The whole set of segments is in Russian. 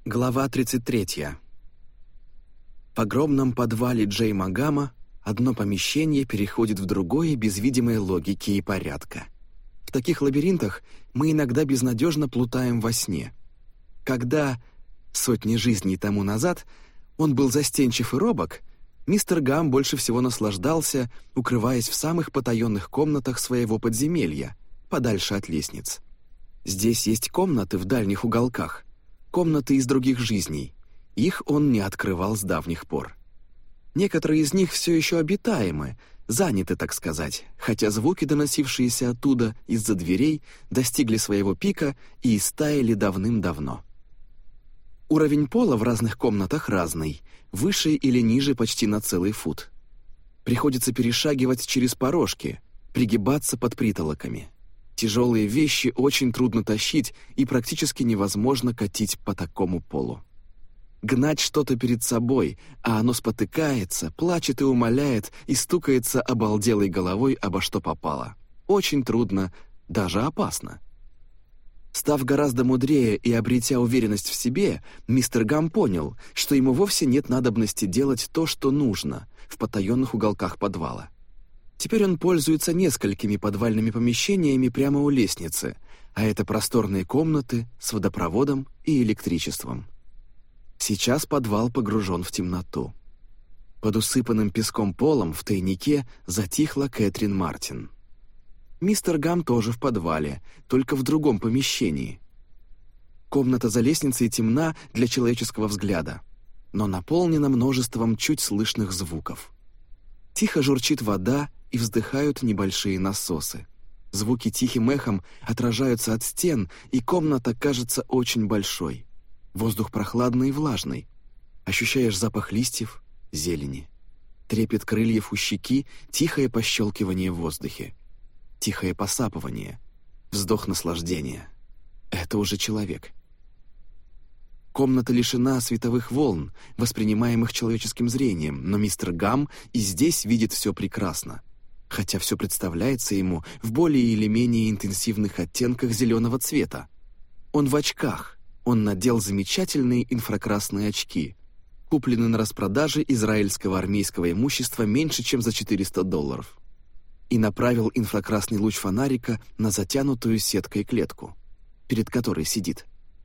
Глава 33. В огромном подвале Джейма Гама одно помещение переходит в другое без видимой логики и порядка. В таких лабиринтах мы иногда безнадежно плутаем во сне. Когда, сотни жизней тому назад, он был застенчив и робок, мистер Гам больше всего наслаждался, укрываясь в самых потаенных комнатах своего подземелья, подальше от лестниц. Здесь есть комнаты в дальних уголках, комнаты из других жизней. Их он не открывал с давних пор. Некоторые из них все еще обитаемы, заняты, так сказать, хотя звуки, доносившиеся оттуда из-за дверей, достигли своего пика и истаяли давным-давно. Уровень пола в разных комнатах разный, выше или ниже почти на целый фут. Приходится перешагивать через порожки, пригибаться под притолоками. Тяжелые вещи очень трудно тащить и практически невозможно катить по такому полу. Гнать что-то перед собой, а оно спотыкается, плачет и умоляет, и стукается обалделой головой обо что попало. Очень трудно, даже опасно. Став гораздо мудрее и обретя уверенность в себе, мистер Гам понял, что ему вовсе нет надобности делать то, что нужно, в потаенных уголках подвала. Теперь он пользуется несколькими подвальными помещениями прямо у лестницы, а это просторные комнаты с водопроводом и электричеством. Сейчас подвал погружен в темноту. Под усыпанным песком полом в тайнике затихла Кэтрин Мартин. Мистер Гам тоже в подвале, только в другом помещении. Комната за лестницей темна для человеческого взгляда, но наполнена множеством чуть слышных звуков. Тихо журчит вода, и вздыхают небольшие насосы. Звуки тихим эхом отражаются от стен, и комната кажется очень большой. Воздух прохладный и влажный. Ощущаешь запах листьев, зелени. Трепет крыльев у щеки, тихое пощелкивание в воздухе. Тихое посапывание. Вздох наслаждения. Это уже человек. Комната лишена световых волн, воспринимаемых человеческим зрением, но мистер Гам и здесь видит все прекрасно, хотя все представляется ему в более или менее интенсивных оттенках зеленого цвета. Он в очках, он надел замечательные инфракрасные очки, купленные на распродаже израильского армейского имущества меньше, чем за $400, и направил инфракрасный луч фонарика на затянутую сеткой клетку, перед которой сидит.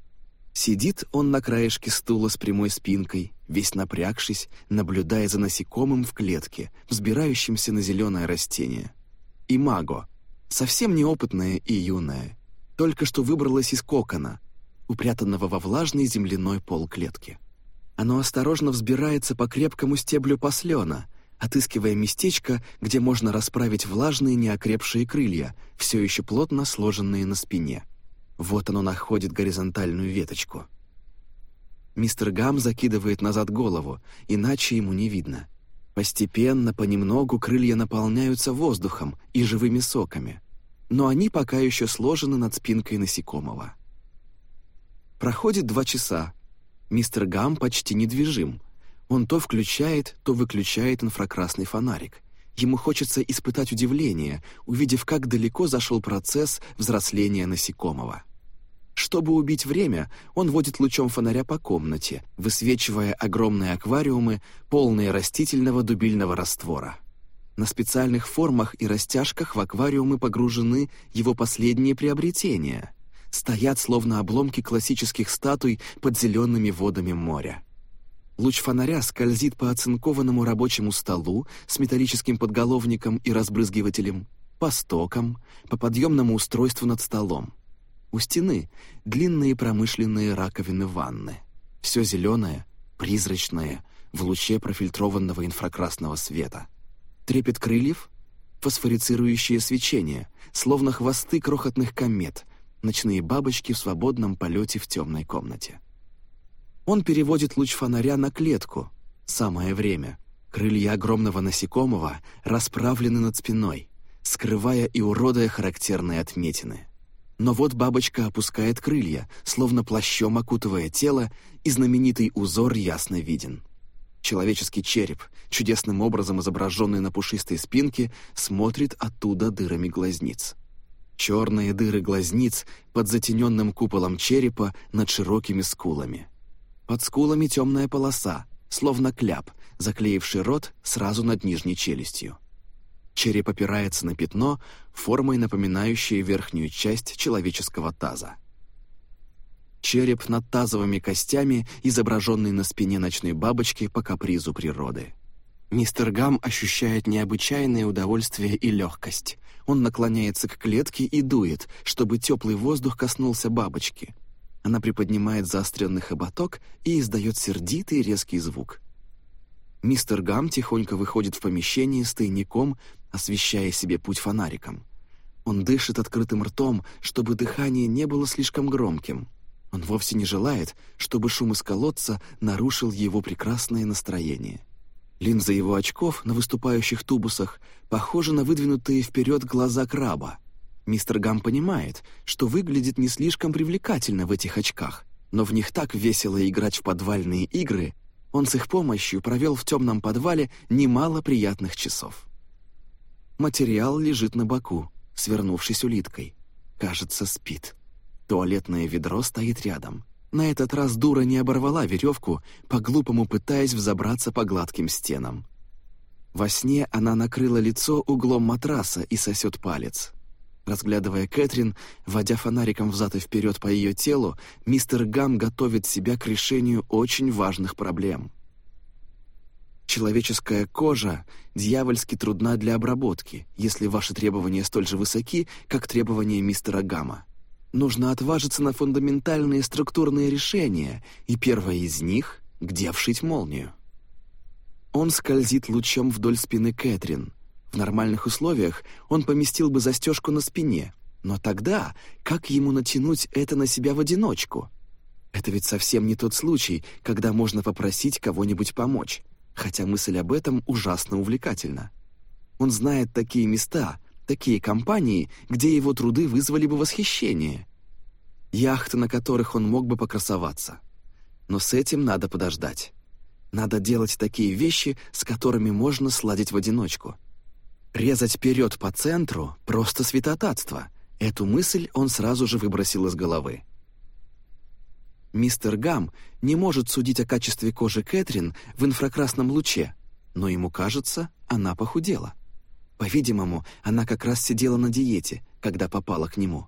Сидит он на краешке стула с прямой спинкой, весь напрягшись, наблюдая за насекомым в клетке, взбирающимся на зеленое растение. Имаго, совсем неопытная и юная, только что выбралась из кокона, упрятанного во влажный земляной пол клетки. Оно осторожно взбирается по крепкому стеблю паслёна, отыскивая местечко, где можно расправить влажные неокрепшие крылья, все еще плотно сложенные на спине. Вот оно находит горизонтальную веточку. Мистер Гам закидывает назад голову, иначе ему не видно. Постепенно, понемногу крылья наполняются воздухом и живыми соками, но они пока еще сложены над спинкой насекомого. Проходит 2 часа. Мистер Гам почти недвижим. Он то включает, то выключает инфракрасный фонарик. Ему хочется испытать удивление, увидев, как далеко зашел процесс взросления насекомого. Чтобы убить время, он водит лучом фонаря по комнате, высвечивая огромные аквариумы, полные растительного дубильного раствора. На специальных формах и растяжках в аквариумы погружены его последние приобретения. Стоят словно обломки классических статуй под зелеными водами моря. Луч фонаря скользит по оцинкованному рабочему столу с металлическим подголовником и разбрызгивателем, по стокам, по подъемному устройству над столом. У стены длинные промышленные раковины ванны. Все зеленое, призрачное, в луче профильтрованного инфракрасного света. Трепет крыльев, фосфорицирующее свечение, словно хвосты крохотных комет, ночные бабочки в свободном полете в темной комнате. Он переводит луч фонаря на клетку. Самое время. Крылья огромного насекомого расправлены над спиной, скрывая и уродуя характерные отметины. Но вот бабочка опускает крылья, словно плащом окутывая тело, и знаменитый узор ясно виден. Человеческий череп, чудесным образом изображенный на пушистой спинке, смотрит оттуда дырами глазниц. Черные дыры глазниц под затененным куполом черепа над широкими скулами. Под скулами темная полоса, словно кляп, заклеивший рот сразу над нижней челюстью. Череп опирается на пятно, формой напоминающее верхнюю часть человеческого таза. Череп над тазовыми костями, изображенный на спине ночной бабочки по капризу природы. Мистер Гам ощущает необычайное удовольствие и легкость. Он наклоняется к клетке и дует, чтобы теплый воздух коснулся бабочки. Она приподнимает заостренный хоботок и издает сердитый резкий звук. Мистер Гам тихонько выходит в помещение с тайником, освещая себе путь фонариком. Он дышит открытым ртом, чтобы дыхание не было слишком громким. Он вовсе не желает, чтобы шум из колодца нарушил его прекрасное настроение. Линза его очков на выступающих тубусах похожа на выдвинутые вперед глаза краба. Мистер Гам понимает, что выглядит не слишком привлекательно в этих очках, но в них так весело играть в подвальные игры. Он с их помощью провел в темном подвале немало приятных часов. Материал лежит на боку, свернувшись улиткой. Кажется, спит. Туалетное ведро стоит рядом. На этот раз дура не оборвала веревку, по-глупому пытаясь взобраться по гладким стенам. Во сне она накрыла лицо углом матраса и сосет палец. Разглядывая Кэтрин, водя фонариком взад и вперед по ее телу, мистер Гам готовит себя к решению очень важных проблем. Человеческая кожа дьявольски трудна для обработки, если ваши требования столь же высоки, как требования мистера Гама. Нужно отважиться на фундаментальные структурные решения, и первое из них — где вшить молнию. Он скользит лучом вдоль спины Кэтрин. В нормальных условиях он поместил бы застежку на спине, но тогда как ему натянуть это на себя в одиночку? Это ведь совсем не тот случай, когда можно попросить кого-нибудь помочь, хотя мысль об этом ужасно увлекательна. Он знает такие места, такие компании, где его труды вызвали бы восхищение. Яхты, на которых он мог бы покрасоваться. Но с этим надо подождать. Надо делать такие вещи, с которыми можно сладить в одиночку. Резать вперед по центру — просто святотатство. Эту мысль он сразу же выбросил из головы. Мистер Гам не может судить о качестве кожи Кэтрин в инфракрасном луче, но ему кажется, она похудела. По-видимому, она как раз сидела на диете, когда попала к нему.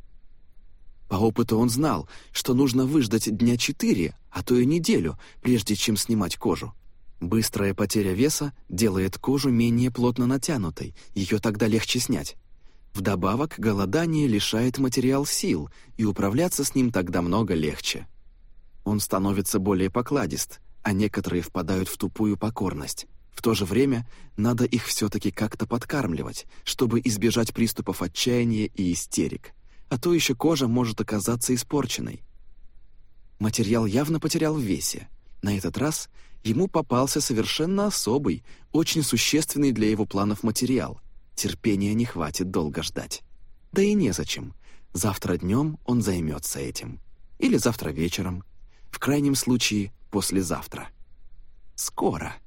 По опыту он знал, что нужно выждать дня 4, а то и неделю, прежде чем снимать кожу. Быстрая потеря веса делает кожу менее плотно натянутой, ее тогда легче снять. Вдобавок, голодание лишает материал сил, и управляться с ним тогда много легче. Он становится более покладист, а некоторые впадают в тупую покорность. В то же время надо их все-таки как-то подкармливать, чтобы избежать приступов отчаяния и истерик. А то еще кожа может оказаться испорченной. Материал явно потерял в весе. На этот раз ему попался совершенно особый, очень существенный для его планов материал. Терпения не хватит долго ждать. Да и незачем. Завтра днем он займется этим. Или завтра вечером. В крайнем случае, послезавтра. Скоро.